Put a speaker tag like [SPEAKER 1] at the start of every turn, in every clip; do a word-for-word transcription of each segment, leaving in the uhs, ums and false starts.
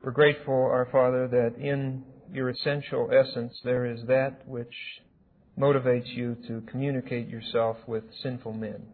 [SPEAKER 1] We're grateful, our Father, that in your essential essence there is that which motivates you to communicate yourself with sinful men.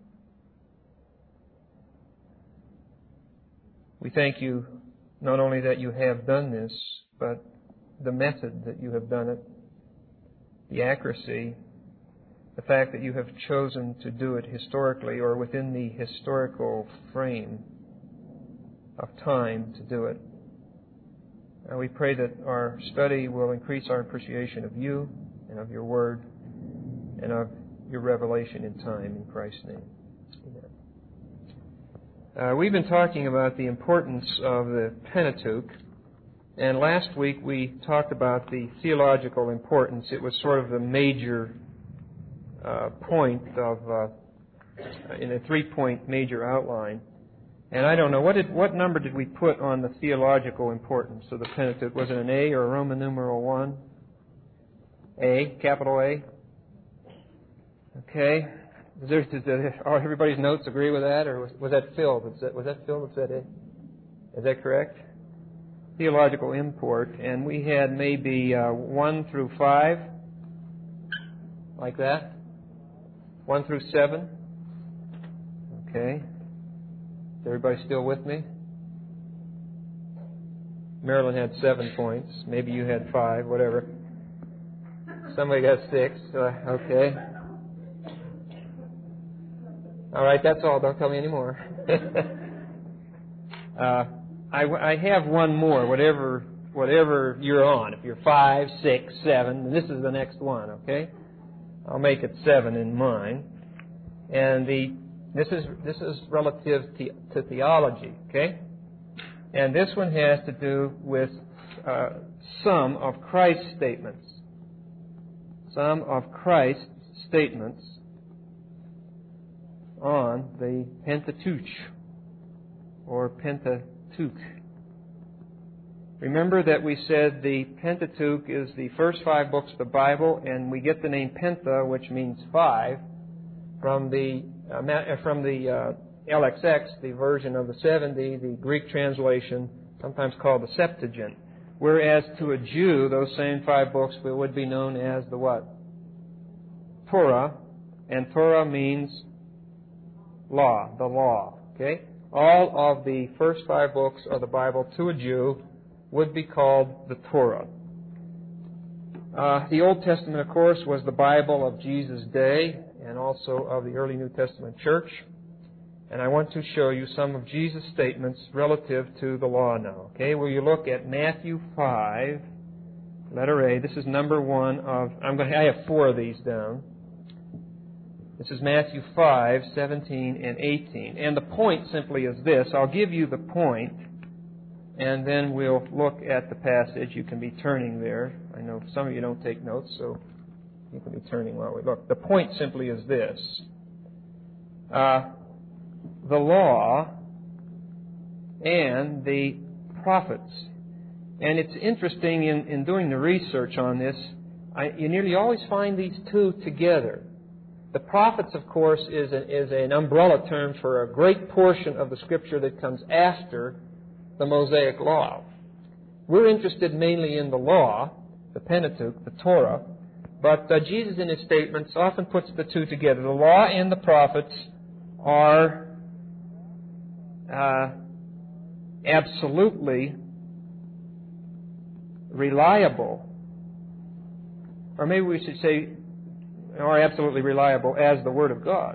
[SPEAKER 1] We thank you not only that you have done this, but the method that you have done it, the accuracy, the fact that you have chosen to do it historically or within the historical frame of time to do it. And we pray that our study will increase our appreciation of you and of your word and of your revelation in time, in Christ's name. Amen. Uh, we've been talking about the importance of the Pentateuch, and last week we talked about the theological importance. It was sort of the major uh, point of, uh, in a three-point major outline. And I don't know, what did what number did we put on the theological importance of the Pentateuch? Was it an A or a Roman numeral one? A, capital A? Okay. Does, there, does there, oh, everybody's notes agree with that, or was, was that Phil? Was that, was that Phil that said A? Is that correct? Theological import, and we had maybe uh, one through five, like that. One through seven. Okay. Is everybody still with me? Marilyn had seven points. Maybe you had five, whatever. Somebody got six. Uh, okay. All right, that's all. Don't tell me anymore. uh, I, I have one more, whatever whatever you're on. If you're five, six, seven, this is the next one, okay? I'll make it seven in mine. And the This is this is relative to, to theology, okay? And this one has to do with uh, some of Christ's statements. Some of Christ's statements on the Pentateuch, or Pentateuch. Remember that we said the Pentateuch is the first five books of the Bible, and we get the name Penta, which means five, from the Uh, from the uh, L X X, the version of the seventy, the Greek translation, sometimes called the Septuagint. Whereas to a Jew, those same five books would be known as the what? Torah. And Torah means law, the law. Okay? All of the first five books of the Bible to a Jew would be called the Torah. Uh, the Old Testament, of course, was the Bible of Jesus' day, and also of the early New Testament church. And I want to show you some of Jesus' statements relative to the law now. Okay, will you look at Matthew five, letter A. This is number one of, I'm going to, I have four of these down. This is Matthew five, seventeen, and eighteen. And the point simply is this. I'll give you the point, and then we'll look at the passage. You can be turning there. I know some of you don't take notes, so you can be turning while we look. The point simply is this. Uh, the law and the prophets. And it's interesting in, in doing the research on this, I, you nearly always find these two together. The prophets, of course, is, a, is an umbrella term for a great portion of the Scripture that comes after the Mosaic Law. We're interested mainly in the law, the Pentateuch, the Torah, but uh, Jesus in His statements often puts the two together. The law and the prophets are uh, absolutely reliable, or maybe we should say are absolutely reliable as the Word of God.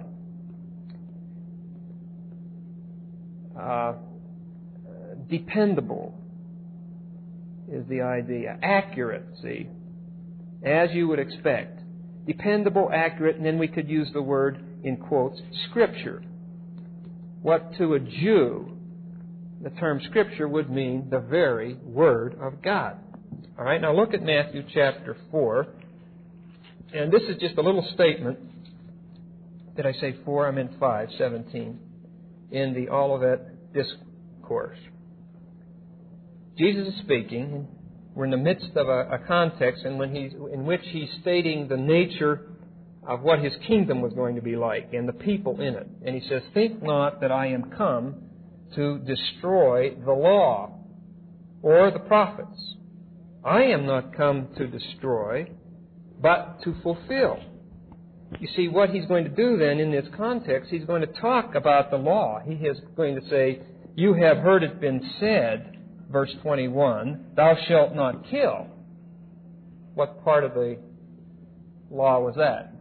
[SPEAKER 1] Uh, dependable is the idea. Accuracy, as you would expect. Dependable, accurate, and then we could use the word, in quotes, Scripture. What to a Jew, the term Scripture would mean the very Word of God. All right, now look at Matthew chapter four. And this is just a little statement. Did I say four? I meant five, seventeen. In the Olivet Discourse. Jesus is speaking. We're in the midst of a, a context in, when he's, in which He's stating the nature of what His kingdom was going to be like and the people in it. And He says, "Think not that I am come to destroy the law or the prophets. I am not come to destroy, but to fulfill. You see, what he's going to do then in this context, he's going to talk about the law. He is going to say, you have heard it been said, verse twenty-one, thou shalt not kill. What part of the law was that?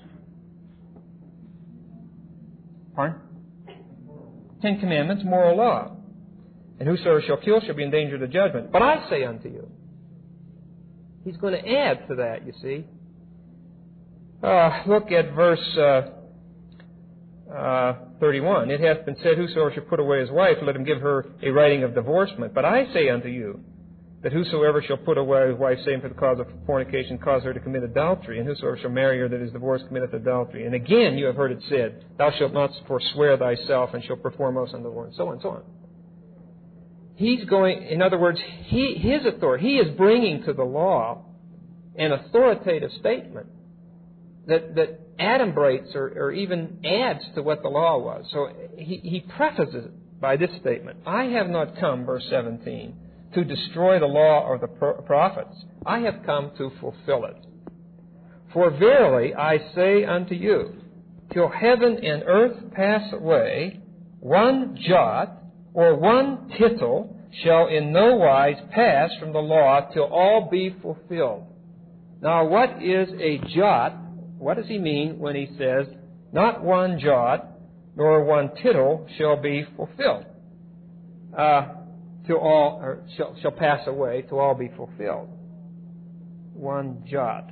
[SPEAKER 1] Pardon? Ten Commandments, moral law. And whosoever shall kill shall be in danger of the judgment. But I say unto you. He's going to add to that, you see. Uh, look at verse uh, uh, thirty-one. It hath been said, whosoever shall put away his wife, let him give her a writing of divorcement. But I say unto you, that whosoever shall put away his wife, saying for the cause of fornication, cause her to commit adultery, and whosoever shall marry her that is divorced committeth adultery. And again you have heard it said, thou shalt not forswear thyself, and shalt perform oaths unto the Lord, and so on and so on. He's going, in other words, he, his authority, he is bringing to the law an authoritative statement that, that adumbrates or, or even adds to what the law was. So he, he prefaces it by this statement. I have not come, verse seventeen, to destroy the law or the prophets. I have come to fulfill it. For verily I say unto you, till heaven and earth pass away, one jot or one tittle shall in no wise pass from the law till all be fulfilled. Now, what is a jot? What does he mean when he says, not one jot nor one tittle shall be fulfilled? Uh, till all, or shall, shall pass away till all be fulfilled. One jot,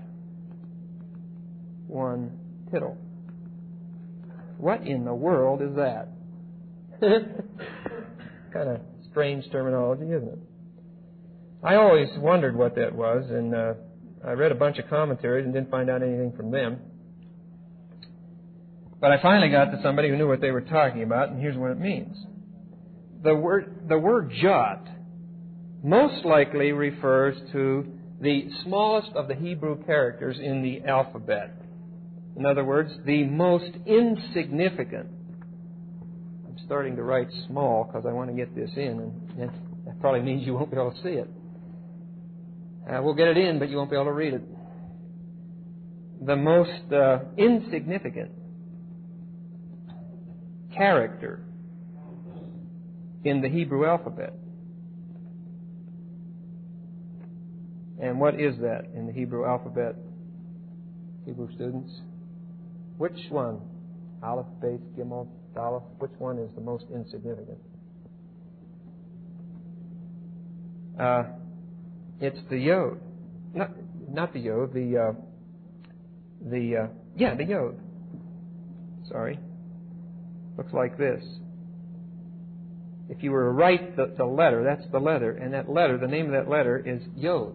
[SPEAKER 1] one tittle. What in the world is that? Kind of strange terminology, isn't it? I always wondered what that was, and uh, I read a bunch of commentaries and didn't find out anything from them. But I finally got to somebody who knew what they were talking about, and here's what it means. The word, the word jot most likely refers to the smallest of the Hebrew characters in the alphabet. In other words, the most insignificant. I'm starting to write small because I want to get this in, and that probably means you won't be able to see it. Uh, we'll get it in, but you won't be able to read it. The most uh, insignificant character in the Hebrew alphabet. And what is that in the Hebrew alphabet, Hebrew students? Which one? Aleph, Beis, Gimel, Daleth. Which one is the most insignificant? Uh, it's the Yod. Not, not the Yod, the, uh, the, uh, yeah, the Yod. Sorry. Looks like this. If you were to write the, the letter, that's the letter, and that letter, the name of that letter is Yod.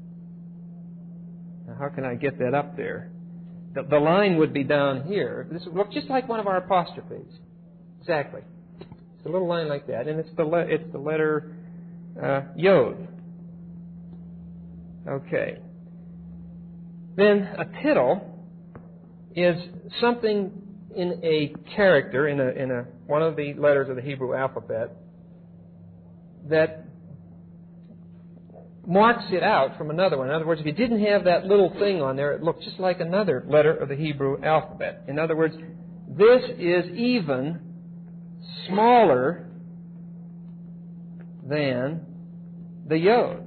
[SPEAKER 1] Now, how can I get that up there? The, the line would be down here. This would look just like one of our apostrophes. Exactly. It's a little line like that, and it's the le- it's the letter uh, Yod. Okay. Then a tittle is something in a character, in a in a one of the letters of the Hebrew alphabet, that marks it out from another one. In other words, if you didn't have that little thing on there, it looked just like another letter of the Hebrew alphabet. In other words, this is even smaller than the Yod.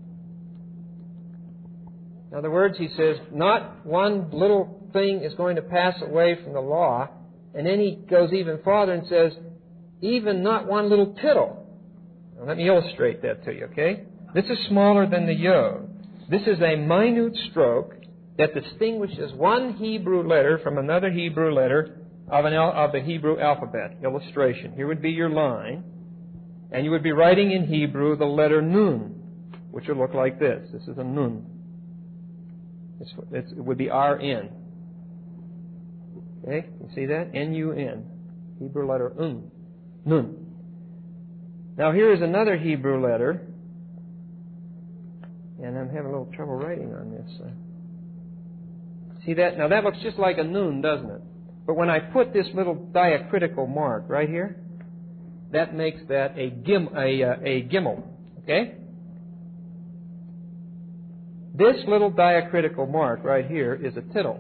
[SPEAKER 1] In other words, he says, not one little thing is going to pass away from the law. And then he goes even farther and says, even not one little tittle. Now, let me illustrate that to you, okay? This is smaller than the Yod. This is a minute stroke that distinguishes one Hebrew letter from another Hebrew letter of, an, of the Hebrew alphabet. Illustration. Here would be your line. And you would be writing in Hebrew the letter Nun, which would look like this. This is a Nun. It's, it's, it would be R N. Okay, you see that? N U N. Hebrew letter Un. Nun. Now here is another Hebrew letter. And I'm having a little trouble writing on this. Uh, see that? Now that looks just like a Nun, doesn't it? But when I put this little diacritical mark right here, that makes that a gim, a, uh, a gimel. Okay? This little diacritical mark right here is a tittle.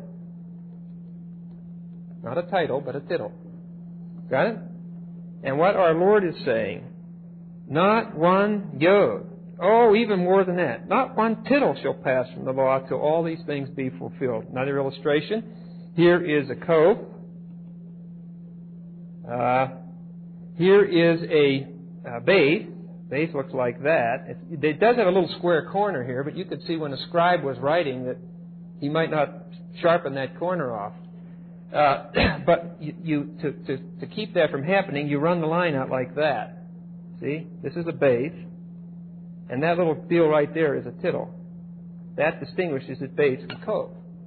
[SPEAKER 1] Not a title, but a tittle. Got it? And what our Lord is saying, not one yod. Oh, even more than that. Not one tittle shall pass from the law till all these things be fulfilled. Another illustration. Here is a cove. Uh, here is a, a base. Base looks like that. It, it does have a little square corner here, but you could see when a scribe was writing that he might not sharpen that corner off. Uh, but you, you to, to, to keep that from happening, you run the line out like that. See? This is a base. And that little deal right there is a tittle. That distinguishes it base from cove.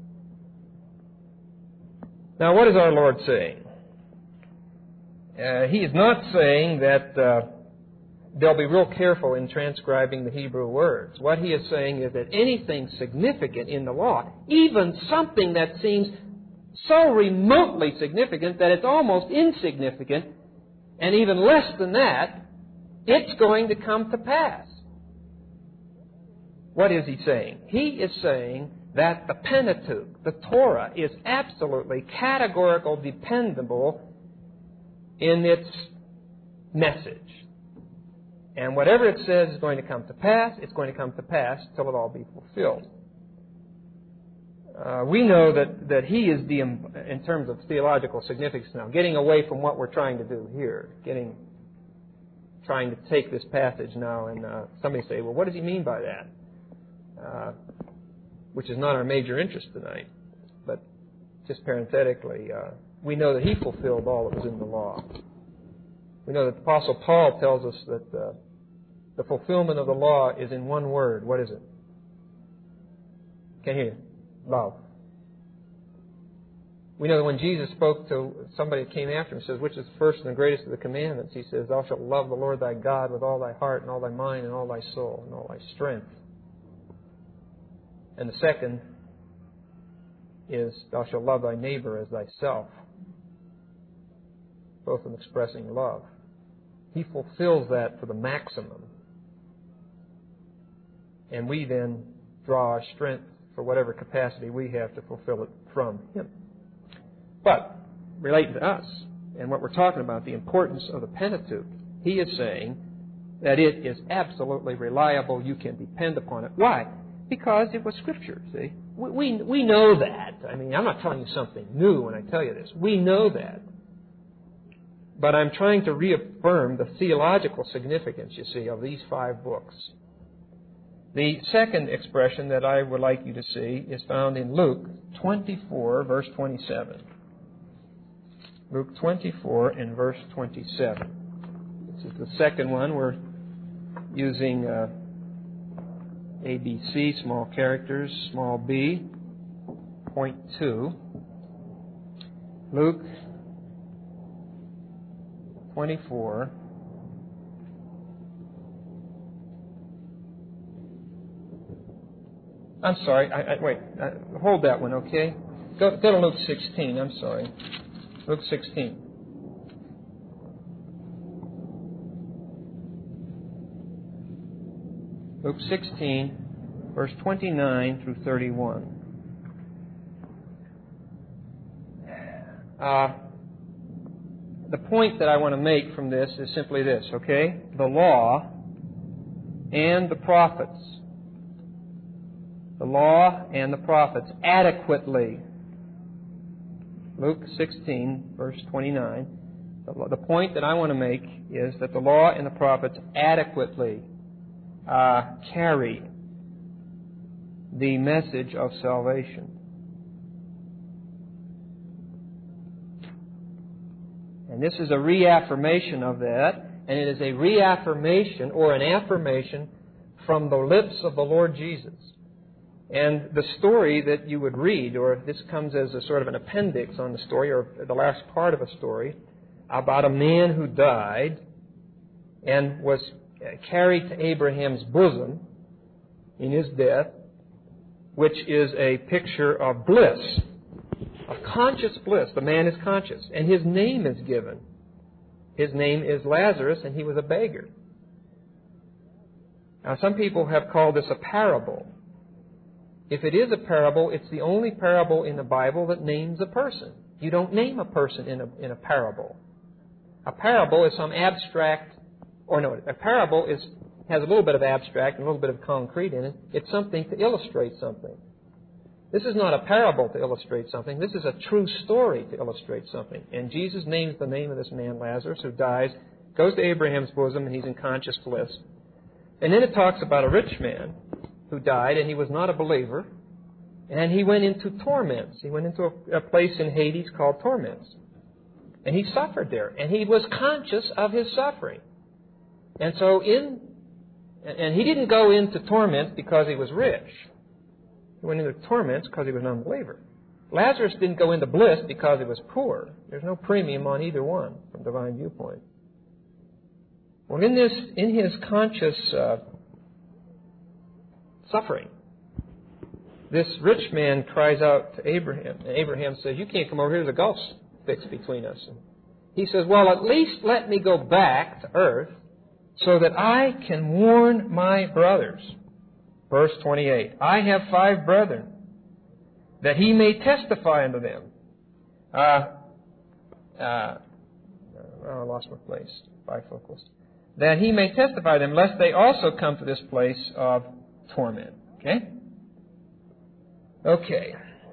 [SPEAKER 1] Now, what is our Lord saying? Uh, he is not saying that uh, they'll be real careful in transcribing the Hebrew words. What he is saying is that anything significant in the law, even something that seems so remotely significant that it's almost insignificant, and even less than that, it's going to come to pass. What is he saying? He is saying that the Pentateuch, the Torah, is absolutely categorical, dependable in its message. And whatever it says is going to come to pass, it's going to come to pass till it all be fulfilled. Uh, we know that, that he is the, in terms of theological significance now, getting away from what we're trying to do here, getting, trying to take this passage now and uh, somebody say, well, what does he mean by that? Uh, which is not our major interest tonight. But just parenthetically, uh, we know that he fulfilled all that was in the law. We know that the Apostle Paul tells us that uh, the fulfillment of the law is in one word. What is it? Can't hear you. Love. We know that when Jesus spoke to somebody that came after him, he says, which is the first and the greatest of the commandments? He says, thou shalt love the Lord thy God with all thy heart and all thy mind and all thy soul and all thy strength. And the second is, thou shalt love thy neighbor as thyself. Both in expressing love. He fulfills that to the maximum. And we then draw our strength for whatever capacity we have to fulfill it from him. But, relating to us, and what we're talking about, the importance of the Pentateuch, he is saying that it is absolutely reliable. You can depend upon it. Why? Because it was Scripture, see? We, we, we know that. I mean, I'm not telling you something new when I tell you this. We know that. But I'm trying to reaffirm the theological significance, you see, of these five books. The second expression that I would like you to see is found in Luke twenty-four, verse twenty-seven. Luke twenty-four and verse twenty-seven. This is the second one. We're using uh, A B C, small characters, small b, point two. Luke twenty-four. I'm sorry. I, I, wait. Uh, hold that one, okay? Go, go to Luke sixteen. I'm sorry. Luke sixteen. Luke sixteen, verse twenty-nine through thirty-one. Uh, the point that I want to make from this is simply this, okay? The law and the prophets. The law and the prophets adequately. Luke sixteen, verse twenty-nine. The, the point that I want to make is that the law and the prophets adequately uh, carry the message of salvation. And this is a reaffirmation of that, and it is a reaffirmation or an affirmation from the lips of the Lord Jesus. And the story that you would read, or this comes as a sort of an appendix on the story, or the last part of a story, about a man who died and was carried to Abraham's bosom in his death, which is a picture of bliss, of conscious bliss. The man is conscious, and his name is given. His name is Lazarus, and he was a beggar. Now, some people have called this a parable. If it is a parable, it's the only parable in the Bible that names a person. You don't name a person in a, in a parable. A parable is some abstract, or no, a parable is has a little bit of abstract and a little bit of concrete in it. It's something to illustrate something. This is not a parable to illustrate something. This is a true story to illustrate something. And Jesus names the name of this man, Lazarus, who dies, goes to Abraham's bosom, and he's in conscious bliss. And then it talks about a rich man who died, and he was not a believer, and he went into torments. He went into a, a place in Hades called torments. And he suffered there, and he was conscious of his suffering. And so in, and he didn't go into torments because he was rich. He went into torments because he was an unbeliever. Lazarus didn't go into bliss because he was poor. There's no premium on either one from divine viewpoint. Well, in this, in his conscious uh, suffering, this rich man cries out to Abraham. And Abraham says, "You can't come over here. There's a gulf fixed between us." And he says, "Well, at least let me go back to earth so that I can warn my brothers." Verse twenty-eight, "I have five brethren, that he may testify unto them." Uh, uh, oh, I lost my place. Bifocals. "That he may testify them, lest they also come to this place of torment." Okay? Okay.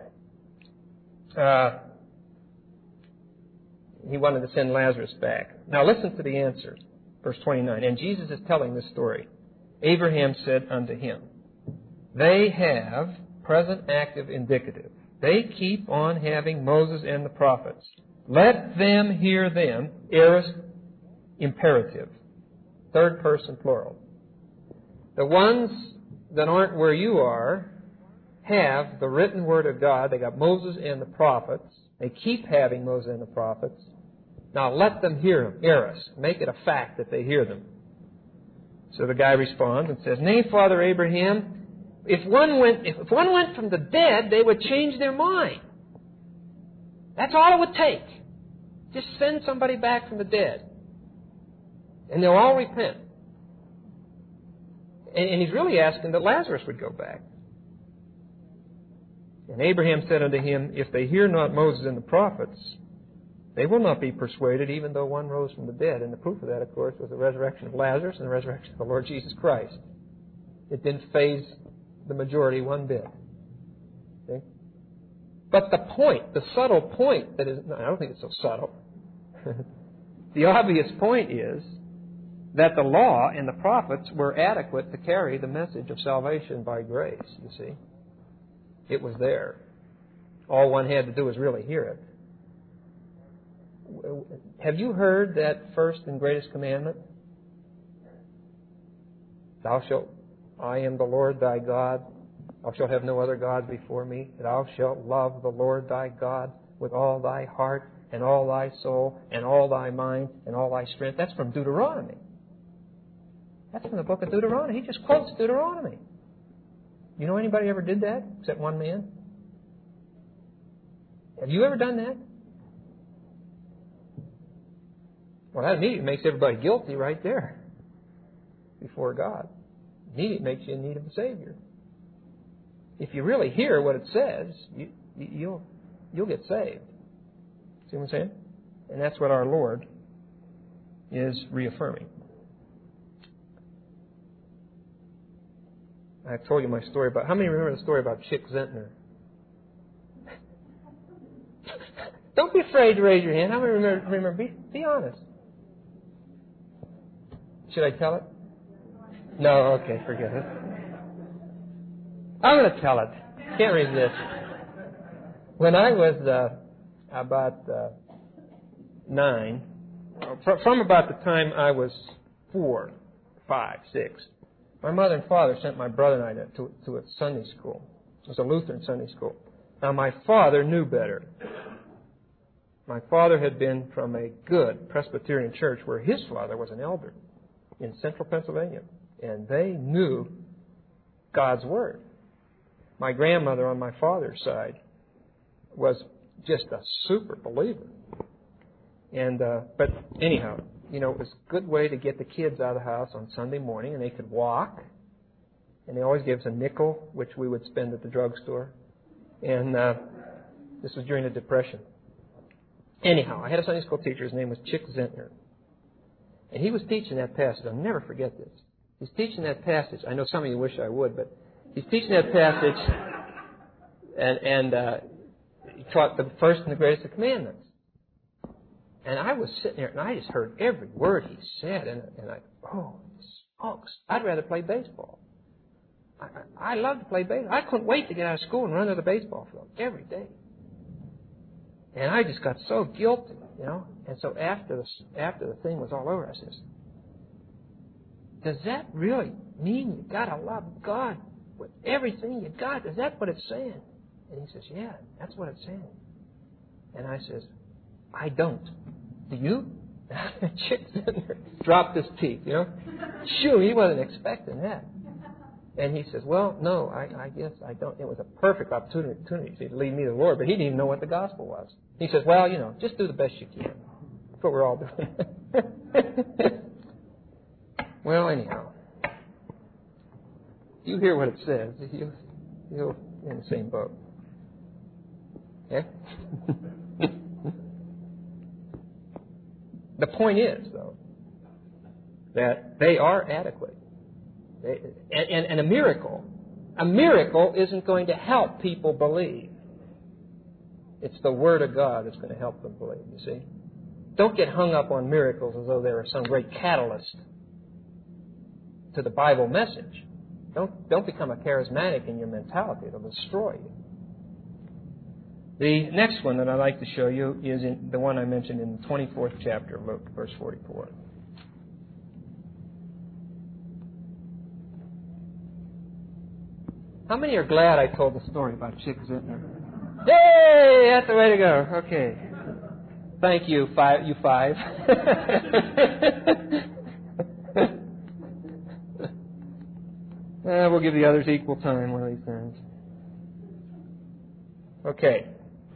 [SPEAKER 1] Uh, he wanted to send Lazarus back. Now listen to the answer. Verse twenty-nine. And Jesus is telling this story. "Abraham said unto him," they have present active indicative. They keep on having Moses and the prophets. Let them hear them. Aorist imperative. Third person plural. The ones that aren't where you are have the written word of God. They got Moses and the prophets. They keep having Moses and the prophets. Now let them hear them. Aorist. Make it a fact that they hear them. So the guy responds and says, "Nay, Father Abraham, if one went if one went from the dead, they would change their mind. That's all it would take. Just send somebody back from the dead, and they'll all repent." And, and he's really asking that Lazarus would go back. And Abraham said unto him, "If they hear not Moses and the prophets, they will not be persuaded, even though one rose from the dead." And the proof of that, of course, was the resurrection of Lazarus and the resurrection of the Lord Jesus Christ. It didn't faze the majority one bit. Okay? But the point, the subtle point that is, no, I don't think it's so subtle. The obvious point is that the law and the prophets were adequate to carry the message of salvation by grace, you see. It was there. All one had to do was really hear it. Have you heard that first and greatest commandment? Thou shalt, I am the Lord thy God. Thou shalt have no other gods before me. Thou shalt love the Lord thy God with all thy heart and all thy soul and all thy mind and all thy strength. That's from Deuteronomy. That's from the book of Deuteronomy. He just quotes Deuteronomy. You know anybody ever did that except one man? Have you ever done that? Well, that immediately makes everybody guilty right there before God. Immediately makes you in need of a Savior. If you really hear what it says, you, you'll you'll get saved. See what I'm saying? And that's what our Lord is reaffirming. I've told you my story about... How many remember the story about Chick Zentner? Don't be afraid to raise your hand. How many remember? remember be, be honest. Should I tell it? No, okay, forget it. I'm going to tell it. Can't resist. When I was uh, about uh, nine, from about the time I was four, five, six, my mother and father sent my brother and I to, to a Sunday school. It was a Lutheran Sunday school. Now, my father knew better. My father had been from a good Presbyterian church where his father was an elder in central Pennsylvania. And they knew God's Word. My grandmother on my father's side was just a super believer. And uh, but anyhow, you know, it was a good way to get the kids out of the house on Sunday morning, and they could walk. And they always gave us a nickel, which we would spend at the drugstore. And uh, this was during the Depression. Anyhow, I had a Sunday school teacher. His name was Chick Zentner. And he was teaching that passage. I'll never forget this. He's teaching that passage. I know some of you wish I would, but he's teaching that passage. And, and uh, he taught the first and the greatest of commandments. And I was sitting there, and I just heard every word he said. And, and I, oh, smokes. I'd rather play baseball. I, I, I love to play baseball. I couldn't wait to get out of school and run to the baseball field every day. And I just got so guilty, you know. And so after the, after the thing was all over, I says, does that really mean you got to love God with everything you got? Is that what it's saying? And he says, yeah, that's what it's saying. And I says, I don't. Do you? Chick dropped his teeth, you know. Shoo, he wasn't expecting that. And he says, well, no, I, I guess I don't. It was a perfect opportunity to lead me to the Lord, but he didn't even know what the gospel was. He says, well, you know, just do the best you can. That's what we're all doing. Well, anyhow, you hear what it says. You, you're in the same boat. Okay? The point is, though, that they are adequate. They, and, and, and a miracle, a miracle isn't going to help people believe. It's the Word of God that's going to help them believe, you see. Don't get hung up on miracles as though they are some great catalyst to the Bible message. Don't, don't become a charismatic in your mentality. It'll destroy you. The next one that I'd like to show you is in the one I mentioned in the twenty-fourth chapter of Luke, verse forty-four. How many are glad I told the story about Chick Zentner? Yay! That's the way to go. Okay. Thank you, five, you five. uh, we'll give the others equal time one of these times. Okay.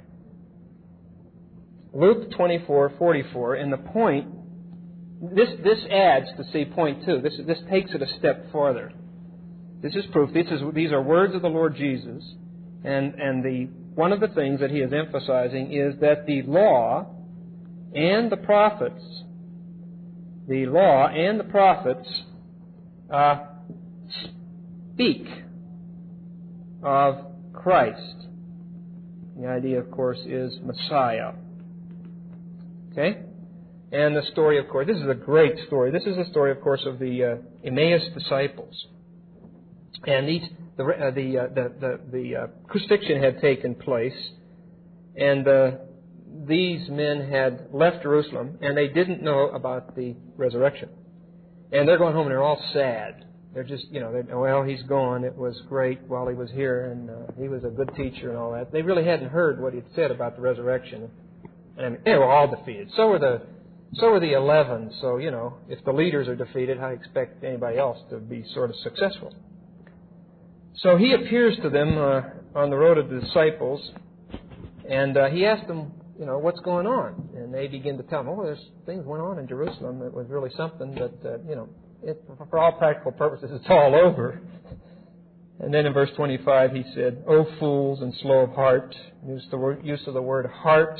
[SPEAKER 1] Luke twenty-four forty-four, and the point, this this adds to see point two. This this takes it a step farther. This is proof. This is these are words of the Lord Jesus, and and the one of the things that he is emphasizing is that the law and the prophets, the law and the prophets, uh, speak of Christ. The idea, of course, is Messiah. Okay? And the story, of course, this is a great story. This is the story, of course, of the uh, Emmaus disciples. And these, the uh, the, uh, the the the uh, crucifixion had taken place, and uh, these men had left Jerusalem, and they didn't know about the resurrection. And they're going home, and they're all sad. They're just, you know, they're, well, he's gone. It was great while he was here, and uh, he was a good teacher and all that. They really hadn't heard what he'd said about the resurrection. And they were all defeated. So were the so were the eleven. So, you know, if the leaders are defeated, how do you expect anybody else to be sort of successful? So he appears to them uh, on the road of the disciples, and uh, he asked them, you know, what's going on? And they begin to tell him, oh, there's things went on in Jerusalem that was really something, but, uh, you know, it, for all practical purposes, it's all over. And then in verse twenty-five, he said, "O fools and slow of heart," use the word, use of the word heart.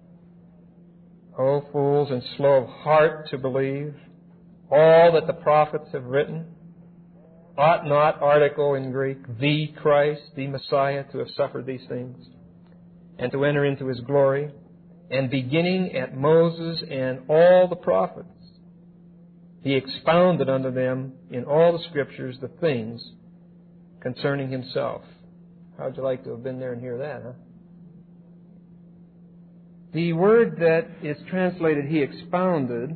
[SPEAKER 1] "O fools and slow of heart to believe all that the prophets have written. Ought not," article in Greek, "the Christ, the Messiah, to have suffered these things, and to enter into his glory? And beginning at Moses and all the prophets, he expounded unto them in all the Scriptures the things concerning himself." How'd you like to have been there and hear that, huh? The word that is translated, he expounded,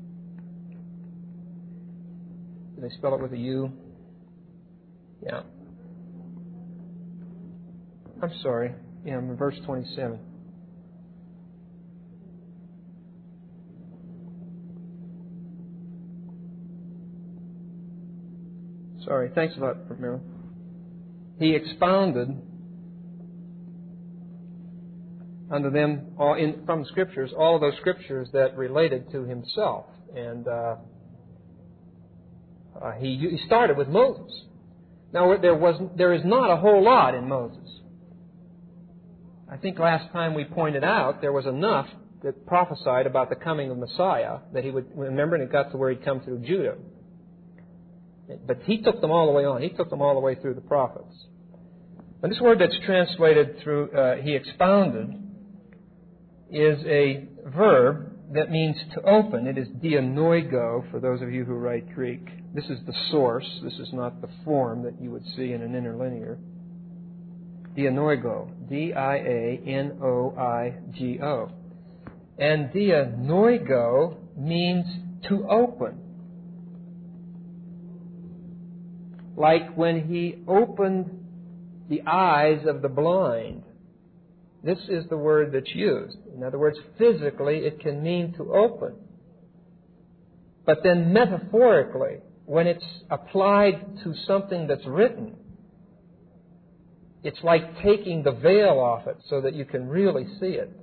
[SPEAKER 1] did I spell it with a U? Yeah. I'm sorry. Yeah, I'm in verse twenty-seven. Sorry. Thanks a lot, Mary. He expounded unto them all in, from the Scriptures, all of those Scriptures that related to himself. And uh, uh, he, he started with Moses. Now, there was, there is not a whole lot in Moses. I think last time we pointed out there was enough that prophesied about the coming of Messiah that he would, remember, and it got to where he'd come through Judah. But he took them all the way on. He took them all the way through the prophets. And this word that's translated through, uh, he expounded, is a verb that means to open. It is dianoigo, for those of you who write Greek. This is the source. This is not the form that you would see in an interlinear. Dianoigo. D I A N O I G O. And dianoigo means to open. Like when he opened the eyes of the blind. This is the word that's used. In other words, physically, it can mean to open. But then metaphorically, when it's applied to something that's written, it's like taking the veil off it so that you can really see it.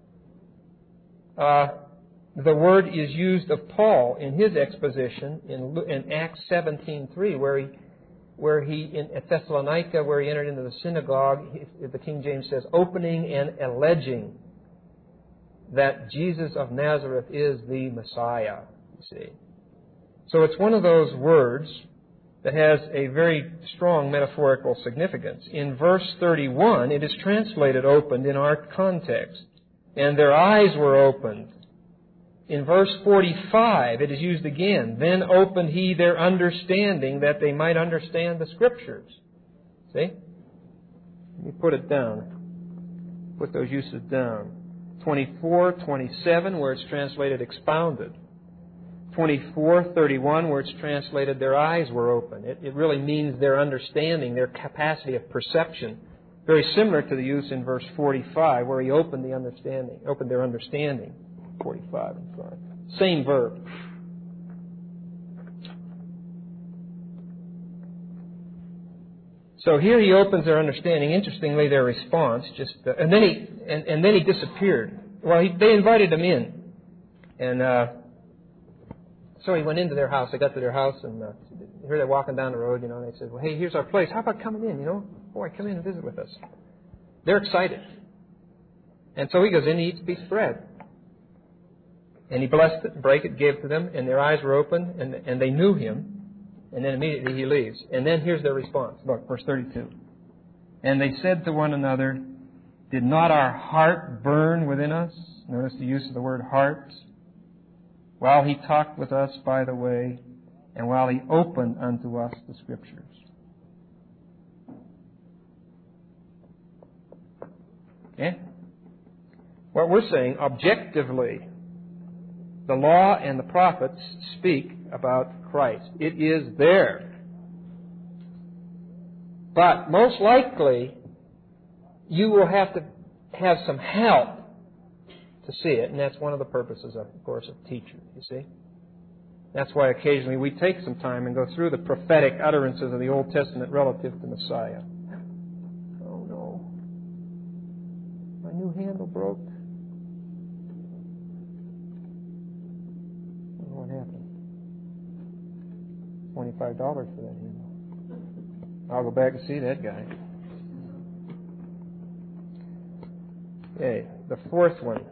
[SPEAKER 1] Uh, the word is used of Paul in his exposition in, in Acts seventeen three, where he where he, in at Thessalonica, where he entered into the synagogue, he, the King James says, opening and alleging that Jesus of Nazareth is the Messiah, you see. So it's one of those words that has a very strong metaphorical significance. In verse thirty-one, it is translated opened in our context, and their eyes were opened. In verse forty-five, it is used again. Then opened he their understanding that they might understand the Scriptures. See? Let me put it down. Put those uses down. twenty-four, twenty-seven, where it's translated expounded. twenty-four, thirty-one, where it's translated their eyes were open. It, it really means their understanding, their capacity of perception. Very similar to the use in verse forty-five, where he opened the understanding, opened their understanding. forty-five, I'm sorry. Same verb. So here he opens their understanding. Interestingly, their response just, uh, and then he and, and then he disappeared. Well, he, they invited him in, and uh, so he went into their house. They got to their house, and uh, here they're walking down the road, you know. And they said, "Well, hey, here's our place. How about coming in? You know, boy, come in and visit with us." They're excited, and so he goes in, he eats a piece of bread. And he blessed it, broke it, gave it to them, and their eyes were open, and, and they knew him. And then immediately he leaves. And then here's their response. Look, verse thirty-two. And they said to one another, did not our heart burn within us? Notice the use of the word heart. While he talked with us by the way, and while he opened unto us the Scriptures. Okay? What we're saying, objectively, the law and the prophets speak about Christ. It is there. But most likely, you will have to have some help to see it. And that's one of the purposes, of course, of teaching, you see. That's why occasionally we take some time and go through the prophetic utterances of the Old Testament relative to Messiah. Oh, no. My new handle broke. twenty-five dollars for that handle. I'll go back and see that guy. Okay, the fourth one.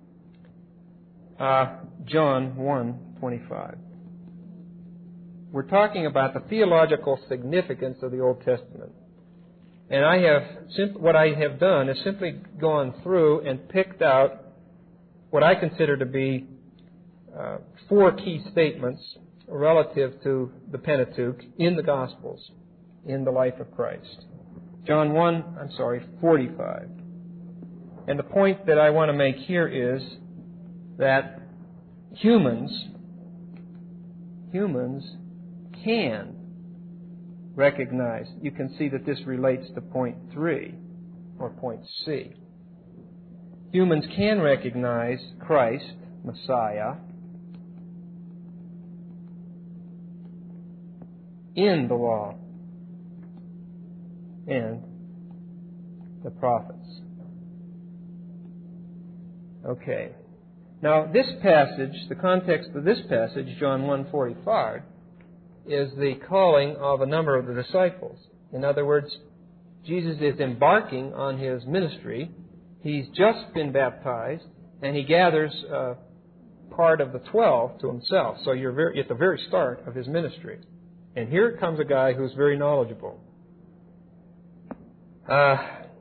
[SPEAKER 1] Uh, John one twenty-five. We're talking about the theological significance of the Old Testament. And I have sim- what I have done is simply gone through and picked out what I consider to be uh, four key statements relative to the Pentateuch in the Gospels, in the life of Christ. John one, I'm sorry, forty-five. And the point that I want to make here is that humans, humans can recognize. You can see that this relates to point three, or point C. Humans can recognize Christ, Messiah, in the law and the prophets. Okay. Now, this passage, the context of this passage, John one forty-five, is the calling of a number of the disciples. In other words, Jesus is embarking on His ministry. He's just been baptized, and He gathers uh, part of the twelve to Himself. So you're very, at the very start of His ministry. And here comes a guy who's very knowledgeable. Uh,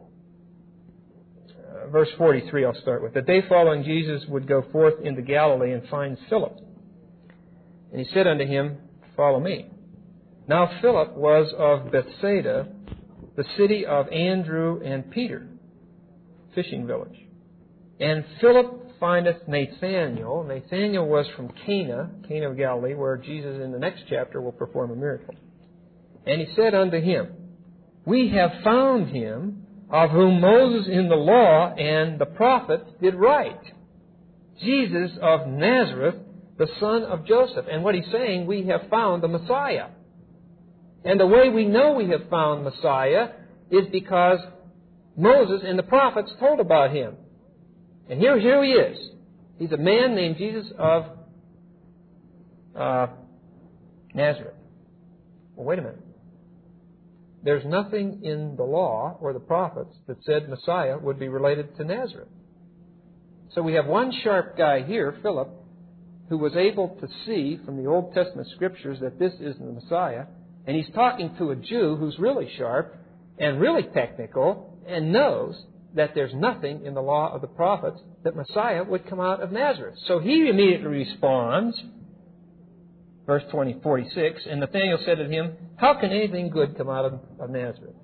[SPEAKER 1] verse forty-three I'll start with. The day following, Jesus would go forth into Galilee and find Philip. And He said unto him, Follow me. Now Philip was of Bethsaida, the city of Andrew and Peter, fishing village. And Philip findeth Nathanael. Nathanael was from Cana, Cana of Galilee, where Jesus in the next chapter will perform a miracle. And he said unto him, We have found him, of whom Moses in the law and the prophets did write, Jesus of Nazareth, the son of Joseph. And what he's saying, we have found the Messiah. And the way we know we have found Messiah is because Moses and the prophets told about him. And here, here he is. He's a man named Jesus of uh, Nazareth. Well, wait a minute. There's nothing in the law or the prophets that said Messiah would be related to Nazareth. So we have one sharp guy here, Philip, who was able to see from the Old Testament Scriptures that this is the Messiah. And he's talking to a Jew who's really sharp and really technical and knows that there's nothing in the law of the prophets that Messiah would come out of Nazareth. So he immediately responds, verse twenty, forty-six, and Nathanael said to him, How can anything good come out of, of Nazareth?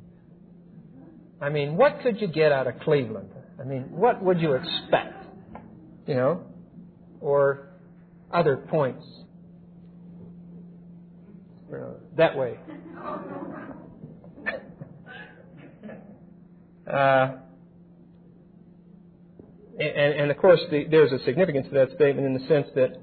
[SPEAKER 1] I mean, what could you get out of Cleveland? I mean, what would you expect? You know, or other points. You know, that way. Uh, and, and of course, the, there's a significance to that statement in the sense that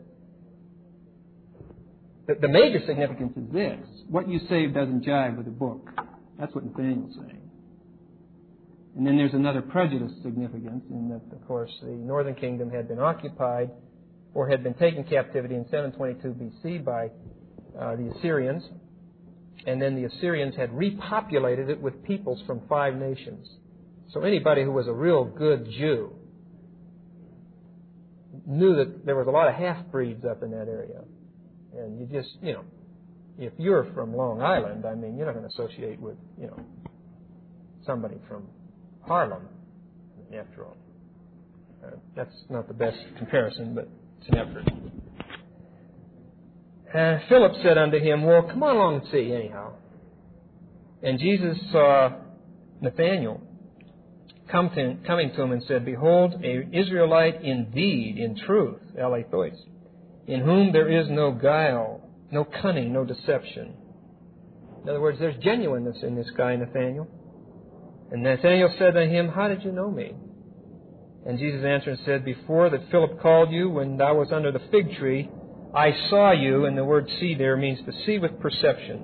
[SPEAKER 1] the, the major significance is this. What you say doesn't jive with the book. That's what Nathanael's saying. And then there's another prejudice significance in that, of course, the northern kingdom had been occupied or had been taken captivity in seven twenty-two B C by uh, the Assyrians. And then the Assyrians had repopulated it with peoples from five nations. So anybody who was a real good Jew knew that there was a lot of half-breeds up in that area. And you just, you know, if you're from Long Island, I mean, you're not going to associate with, you know, somebody from Harlem, after all. Uh, that's not the best comparison, but it's an effort. Uh, Philip said unto him, Well, come on along and see, anyhow. And Jesus saw Nathanael come to, coming to him and said, Behold, an Israelite indeed, in truth, aletheos, in whom there is no guile, no cunning, no deception. In other words, there's genuineness in this guy, Nathanael. And Nathanael said to him, How did you know me? And Jesus answered and said, Before that Philip called you, when thou was under the fig tree, I saw you, and the word see there means to see with perception.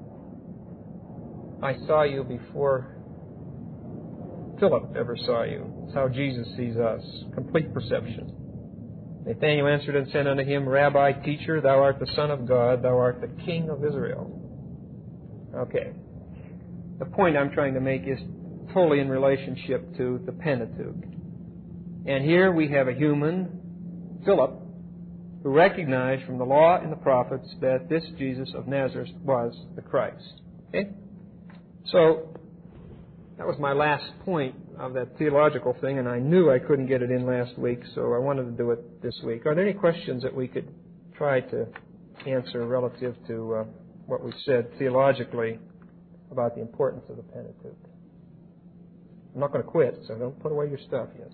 [SPEAKER 1] I saw you before Philip ever saw you. That's how Jesus sees us, complete perception. Nathanael answered and said unto him, Rabbi, teacher, thou art the Son of God, thou art the King of Israel. Okay. The point I'm trying to make is totally in relationship to the Pentateuch. And here we have a human, Philip, who recognized from the law and the prophets that this Jesus of Nazareth was the Christ. Okay? So, that was my last point of that theological thing, and I knew I couldn't get it in last week, so I wanted to do it this week. Are there any questions that we could try to answer relative to uh, what we said theologically about the importance of the Pentateuch? I'm not going to quit, so don't put away your stuff yet.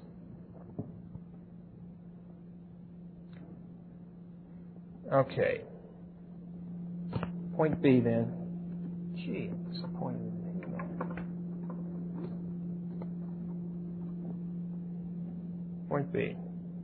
[SPEAKER 1] Okay. Point B then. Gee, I'm disappointed in me. Point B.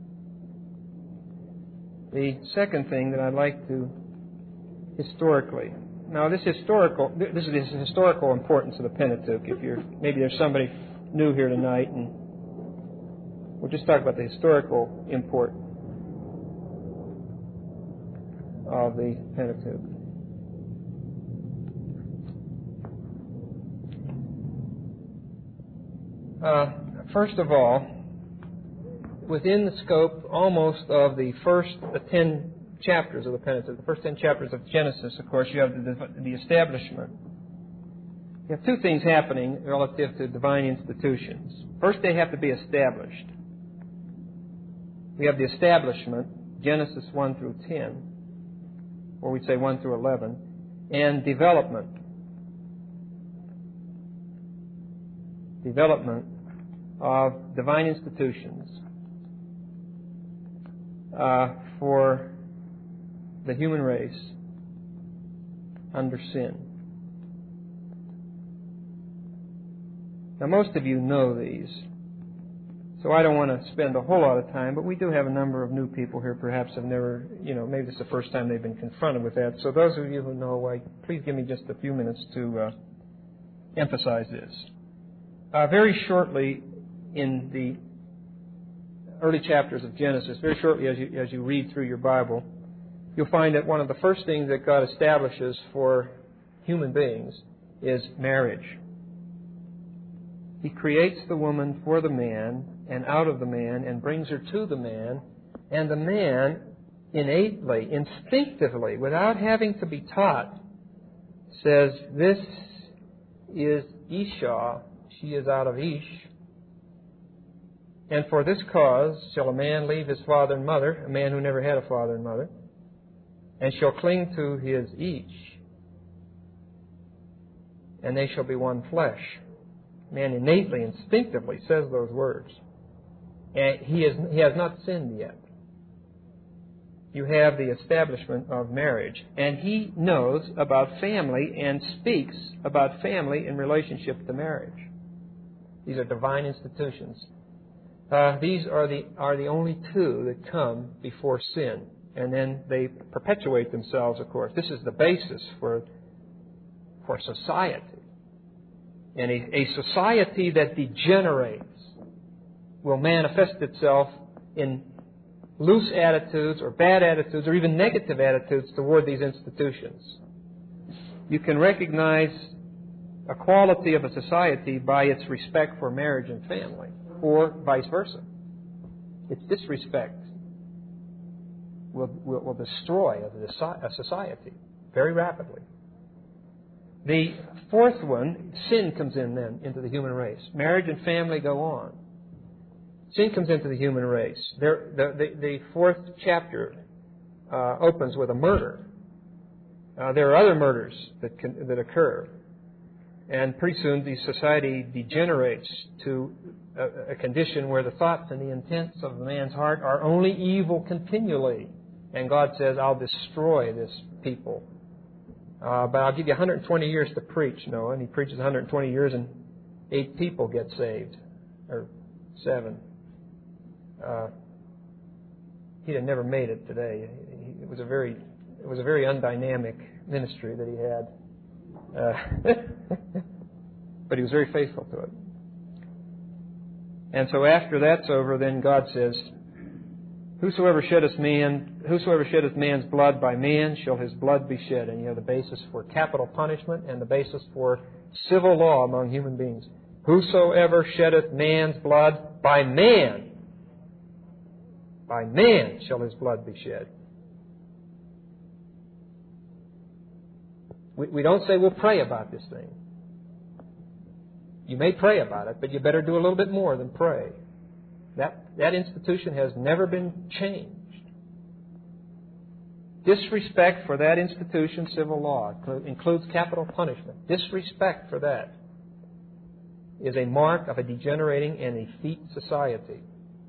[SPEAKER 1] The second thing that I'd like to historically. Now, this historical, this is the historical importance of the Pentateuch. If you're maybe there's somebody new here tonight, and we'll just talk about the historical import of the Pentateuch. Uh, first of all, within the scope almost of the first uh, ten chapters of the Pentateuch, the first ten chapters of Genesis, of course, you have the, the establishment. You have two things happening relative to divine institutions. First, they have to be established. We have the establishment, Genesis one through ten, or we'd say one through eleven, and development. Development of divine institutions uh, for the human race under sin. Now, most of you know these, so I don't want to spend a whole lot of time, but we do have a number of new people here perhaps have never, you know, maybe it's the first time they've been confronted with that. So those of you who know, like, please give me just a few minutes to uh, emphasize this. Uh, very shortly in the early chapters of Genesis, very shortly as you, as you read through your Bible, you'll find that one of the first things that God establishes for human beings is marriage. He creates the woman for the man and out of the man and brings her to the man, and the man innately, instinctively, without having to be taught, says, "This is Isha, she is out of Ish, and for this cause shall a man leave his father and mother," a man who never had a father and mother, "and shall cling to his Ish, and they shall be one flesh." Man innately, instinctively says those words. And he, is, he has not sinned yet. You have the establishment of marriage. And he knows about family and speaks about family in relationship to marriage. These are divine institutions. Uh, these are the, are the only two that come before sin. And then they perpetuate themselves, of course. This is the basis for, for society. And a, a society that degenerates will manifest itself in loose attitudes or bad attitudes or even negative attitudes toward these institutions. You can recognize a quality of a society by its respect for marriage and family, or vice versa. Its disrespect will, will, will destroy a society very rapidly. The fourth one, sin comes in then into the human race. Marriage and family go on. Sin comes into the human race. There, the, the, the fourth chapter uh, opens with a murder. Uh, there are other murders that can, that occur. And pretty soon the society degenerates to a, a condition where the thoughts and the intents of the man's heart are only evil continually. And God says, "I'll destroy this people. Uh, but I'll give you one hundred twenty years to preach." Noah, and he preaches one hundred twenty years, and eight people get saved, or seven. Uh, he'd have never made it today. It was a very, it was a very undynamic ministry that he had, uh, but he was very faithful to it. And so after that's over, then God says, Whosoever sheddeth man, whosoever sheddeth man's blood, by man shall his blood be shed. And you have the basis for capital punishment and the basis for civil law among human beings. Whosoever sheddeth man's blood, by man, by man shall his blood be shed. We, we don't say we'll pray about this thing. You may pray about it, but you better do a little bit more than pray. That, that institution has never been changed. Disrespect for that institution, civil law, includes capital punishment. Disrespect for that is a mark of a degenerating and effete society.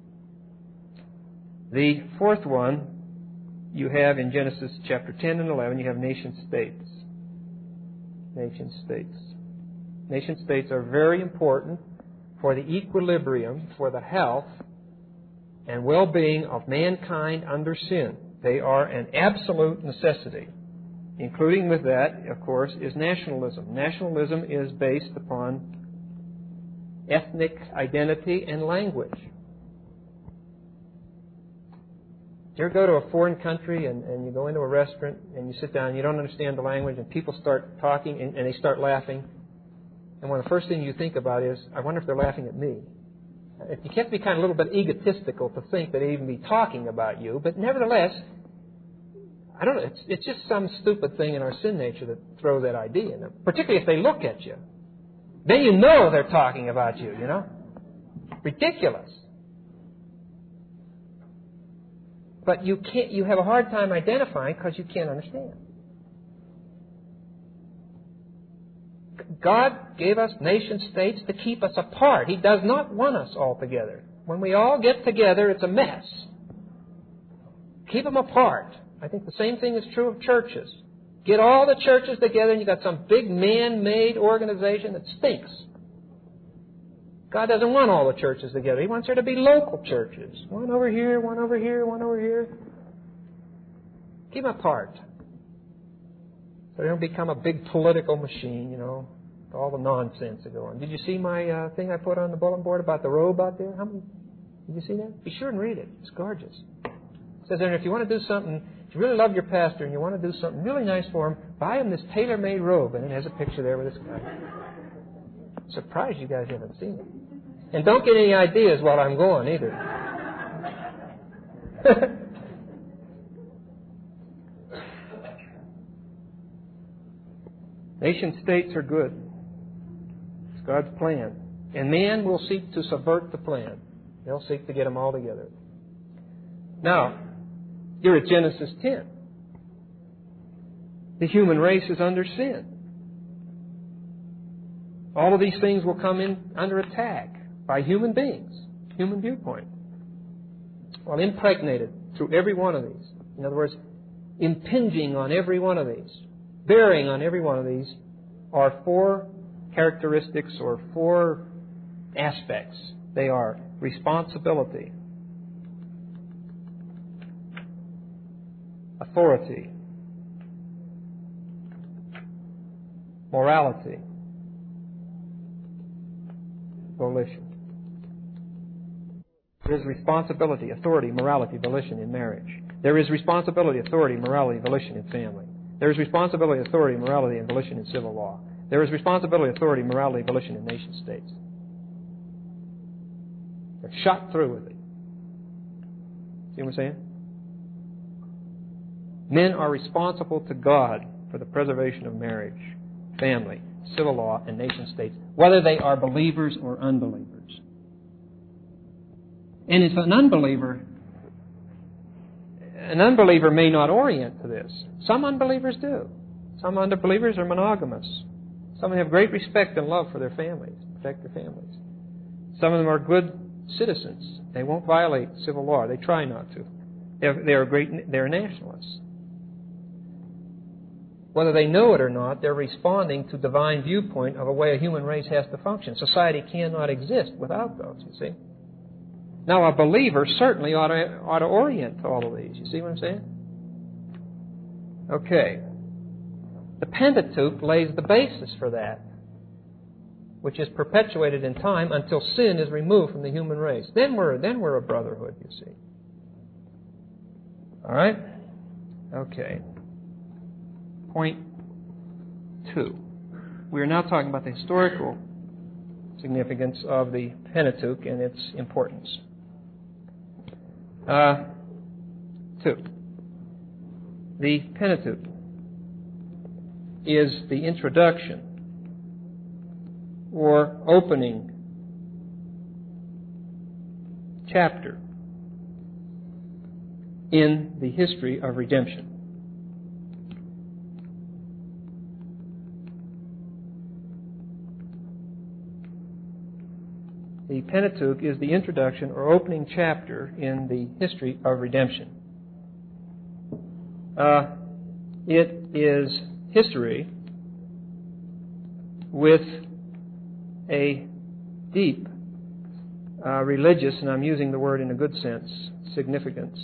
[SPEAKER 1] The fourth one you have in Genesis chapter ten and eleven, you have nation states. Nation states. Nation states are very important for the equilibrium, for the health and well-being of mankind under sin. They are an absolute necessity. Including with that, of course, is nationalism. Nationalism is based upon ethnic identity and language. You ever go to a foreign country and, and you go into a restaurant and you sit down and you don't understand the language and people start talking and, and they start laughing? And one of the first things you think about is, I wonder if they're laughing at me. You have to be kind of a little bit egotistical to think that they'd even be talking about you, but nevertheless, I don't know, it's, it's just some stupid thing in our sin nature that throws that idea in them, particularly if they look at you. Then you know they're talking about you, you know? Ridiculous. But you can't, you have a hard time identifying because you can't understand. God gave us nation states to keep us apart. He does not want us all together. When we all get together, it's a mess. Keep them apart. I think the same thing is true of churches. Get all the churches together and you've got some big man-made organization that stinks. God doesn't want all the churches together. He wants there to be local churches. One over here, one over here, one over here. Keep them apart. So they don't become a big political machine, you know, all the nonsense that go on. Did you see my uh, thing I put on the bulletin board about the robe out there? How many? Did you see that? Be sure and read it. It's gorgeous. It says there, if you want to do something, if you really love your pastor and you want to do something really nice for him, buy him this tailor-made robe. And it has a picture there with this guy. I'm surprised you guys haven't seen it. And don't get any ideas while I'm going either. Nation states are good. It's God's plan. And man will seek to subvert the plan. They'll seek to get them all together. Now, here at Genesis ten, the human race is under sin. All of these things will come in under attack by human beings, human viewpoint. Well, impregnated through every one of these. In other words, impinging on every one of these, bearing on every one of these, are four characteristics or four aspects. They are responsibility, authority, morality, volition. There is responsibility, authority, morality, volition in marriage. There is responsibility, authority, morality, volition in family. There is responsibility, authority, morality, and volition in civil law. There is responsibility, authority, morality, volition in nation states. They're shot through with it. See what I'm saying? Men are responsible to God for the preservation of marriage, family, civil law, and nation states, whether they are believers or unbelievers. And if an unbeliever, an unbeliever may not orient to this. Some unbelievers do. Some unbelievers are monogamous. Some have great respect and love for their families, protect their families. Some of them are good citizens. They won't violate civil law. They try not to. They're, they're great. They're nationalists. Whether they know it or not, they're responding to divine viewpoint of a way a human race has to function. Society cannot exist without those, you see. Now, a believer certainly ought to, ought to orient to all of these. You see what I'm saying? Okay. The Pentateuch lays the basis for that, which is perpetuated in time until sin is removed from the human race. Then we're, then we're a brotherhood, you see. All right? Okay. Point two. We are now talking about the historical significance of the Pentateuch and its importance. Uh, two. The Pentateuch is the introduction or opening chapter in the history of redemption. The Pentateuch is the introduction or opening chapter in the history of redemption. Uh, it is history with a deep uh, religious, and I'm using the word in a good sense, significance.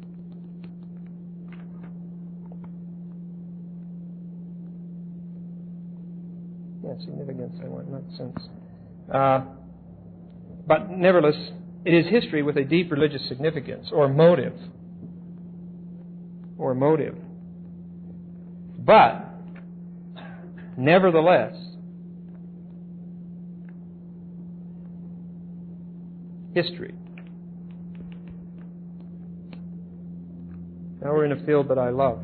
[SPEAKER 1] Yeah, significance, I want, not sense. Uh, But nevertheless, it is history with a deep religious significance or motive. Or motive. But, nevertheless, history. Now we're in a field that I love.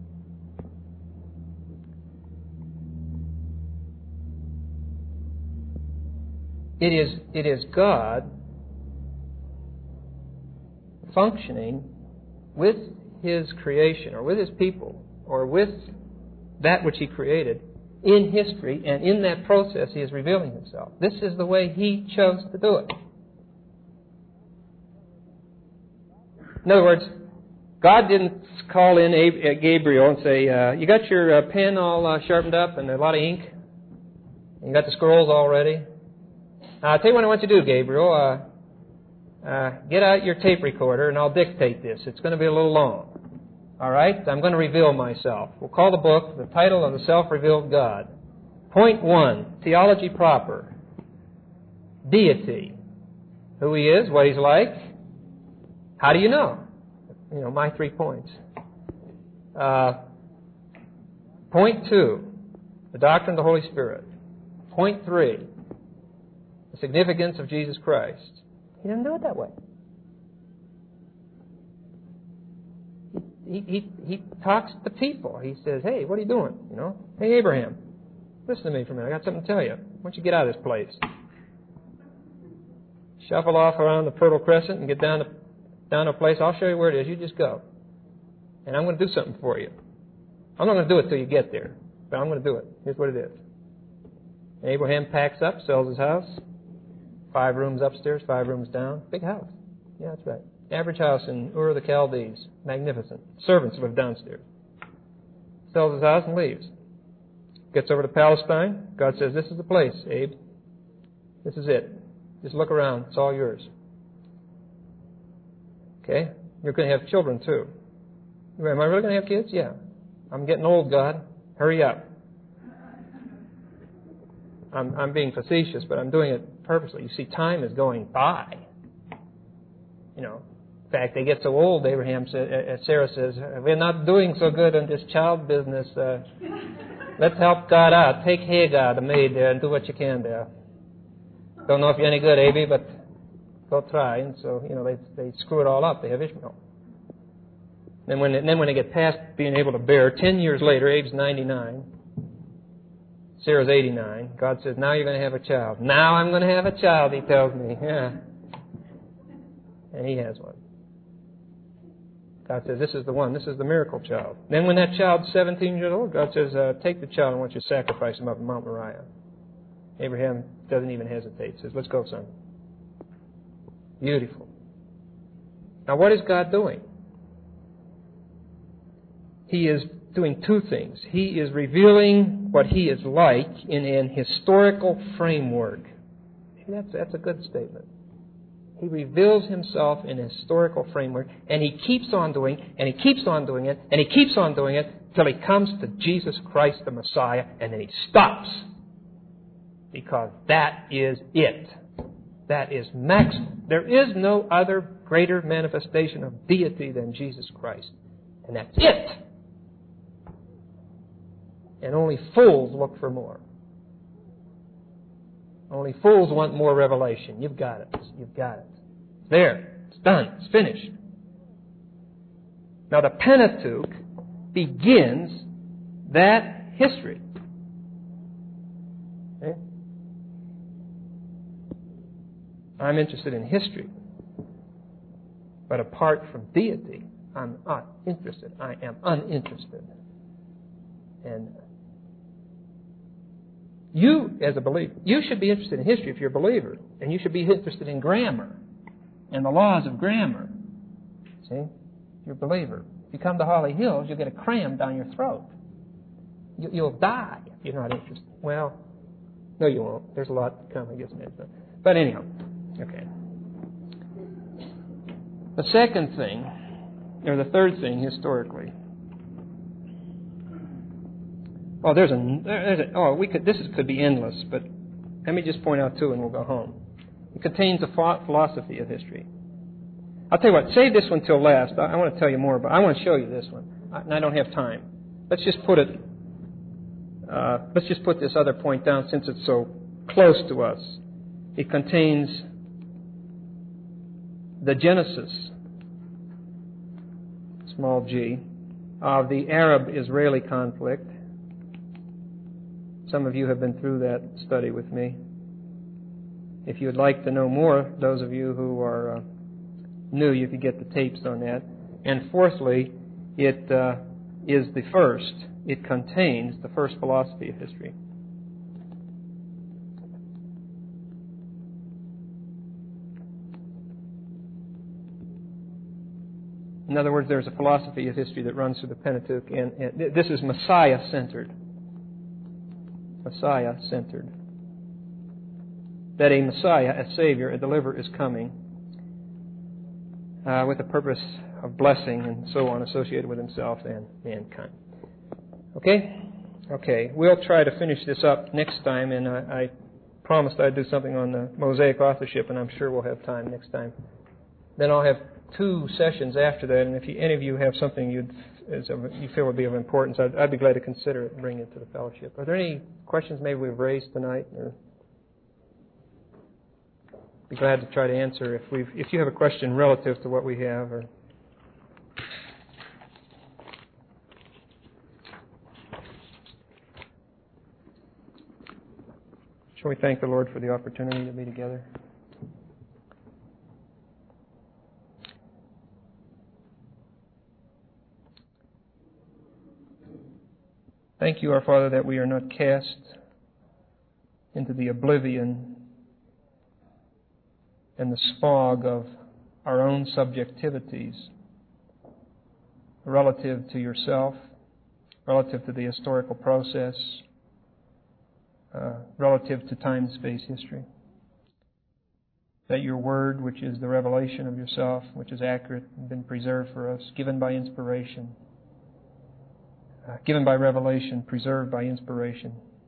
[SPEAKER 1] It is, it is God functioning with His creation, or with His people, or with that which He created in history, and in that process He is revealing Himself. This is the way He chose to do it. In other words, God didn't call in Gabriel and say, uh, you got your uh, pen all uh, sharpened up and a lot of ink? And you got the scrolls all ready? Uh, I'll tell you what I want you to do, Gabriel. Uh, uh, get out your tape recorder and I'll dictate this. It's going to be a little long. All right? I'm going to reveal myself. We'll call the book The Title of the Self-Revealed God. Point one, theology proper. Deity. Who He is, what He's like. How do you know? You know, my three points. Uh, point two, the doctrine of the Holy Spirit. Point three, the significance of Jesus Christ. He doesn't do it that way. He, he, he talks to people. He says, hey, what are you doing? You know, hey, Abraham, listen to me for a minute. I got something to tell you. Why don't you get out of this place? Shuffle off around the Fertile Crescent and get down to down to a place. I'll show you where it is. You just go. And I'm going to do something for you. I'm not going to do it till you get there, but I'm going to do it. Here's what it is. And Abraham packs up, sells his house. Five rooms upstairs, five rooms down. Big house. Yeah, that's right. Average house in Ur of the Chaldees. Magnificent. Servants live downstairs. Sells his house and leaves. Gets over to Palestine. God says, this is the place, Abe. This is it. Just look around. It's all yours. Okay? You're going to have children, too. Am I really going to have kids? Yeah. I'm getting old, God. Hurry up. I'm, I'm being facetious, but I'm doing it purposely. You see, time is going by. You know, in fact, they get so old, Abraham said, uh, Sarah says, we're not doing so good in this child business. Uh, let's help God out. Take Hagar, the maid, there, and do what you can there. Don't know if you're any good, Abby, but go try. And so, you know, they they screw it all up. They have Ishmael. Then when, and then when they get past being able to bear, ten years later, Abe's ninety-nine, Sarah's eighty-nine, God says, now you're going to have a child. Now I'm going to have a child, He tells me. Yeah. And He has one. God says, this is the one. This is the miracle child. Then when that child's seventeen years old, God says, uh, take the child and I want you to sacrifice him up in Mount Moriah. Abraham doesn't even hesitate. Says, let's go, son. Beautiful. Now, what is God doing? He is doing two things. He is revealing what He is like in an historical framework. That's, that's a good statement. He reveals Himself in a historical framework, and He keeps on doing, and He keeps on doing it, and He keeps on doing it, till He comes to Jesus Christ the Messiah, and then He stops. Because that is it. That is maximum. There is no other greater manifestation of deity than Jesus Christ. And that's it. And only fools look for more. Only fools want more revelation. You've got it. You've got it. It's there. It's done. It's finished. Now the Pentateuch begins that history. Okay? I'm interested in history. But apart from deity, I'm not interested. I am uninterested. And you, as a believer, you should be interested in history if you're a believer. And you should be interested in grammar and the laws of grammar. See? If you're a believer. If you come to Holly Hills, you'll get a cram down your throat. You, you'll die if you're not interested. Well, no, you won't. There's a lot to come, I guess. But anyhow, okay. The second thing, or the third thing historically. Oh, there's a, there's a oh, we could, this is, could be endless, but let me just point out two and we'll go home. It contains a philosophy of history. I'll tell you what, save this one till last. I, I want to tell you more, but I want to show you this one. I, and I don't have time. Let's just put it, uh, let's just put this other point down since it's so close to us. It contains the genesis, small g, of the Arab-Israeli conflict. Some of you have been through that study with me. If you would like to know more, those of you who are uh, new, you could get the tapes on that. And fourthly, it uh, is the first, it contains the first philosophy of history. In other words, there's a philosophy of history that runs through the Pentateuch, and, and this is Messiah-centered. Messiah-centered. That a Messiah, a Savior, a deliverer is coming uh, with the purpose of blessing and so on associated with himself and mankind. Okay? Okay. We'll try to finish this up next time, and I, I promised I'd do something on the Mosaic authorship, and I'm sure we'll have time next time. Then I'll have two sessions after that, and if you, any of you have something you'd, is of, you feel would be of importance, I'd, I'd be glad to consider it and bring it to the fellowship. Are there any questions maybe we've raised tonight? Or be glad to try to answer if we've if you have a question relative to what we have. Or shall we thank the Lord for the opportunity to be together? Thank you, our Father, that we are not cast into the oblivion and the smog of our own subjectivities relative to yourself, relative to the historical process, uh, relative to time and space history. That your Word, which is the revelation of yourself, which is accurate and been preserved for us, given by inspiration, Uh, given by revelation, preserved by inspiration,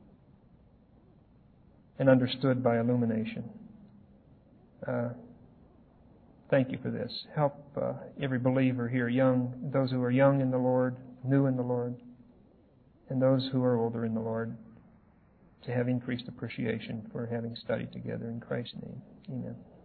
[SPEAKER 1] and understood by illumination. Uh, thank you for this. Help uh, every believer here, young, those who are young in the Lord, new in the Lord, and those who are older in the Lord, to have increased appreciation for having studied together in Christ's name. Amen.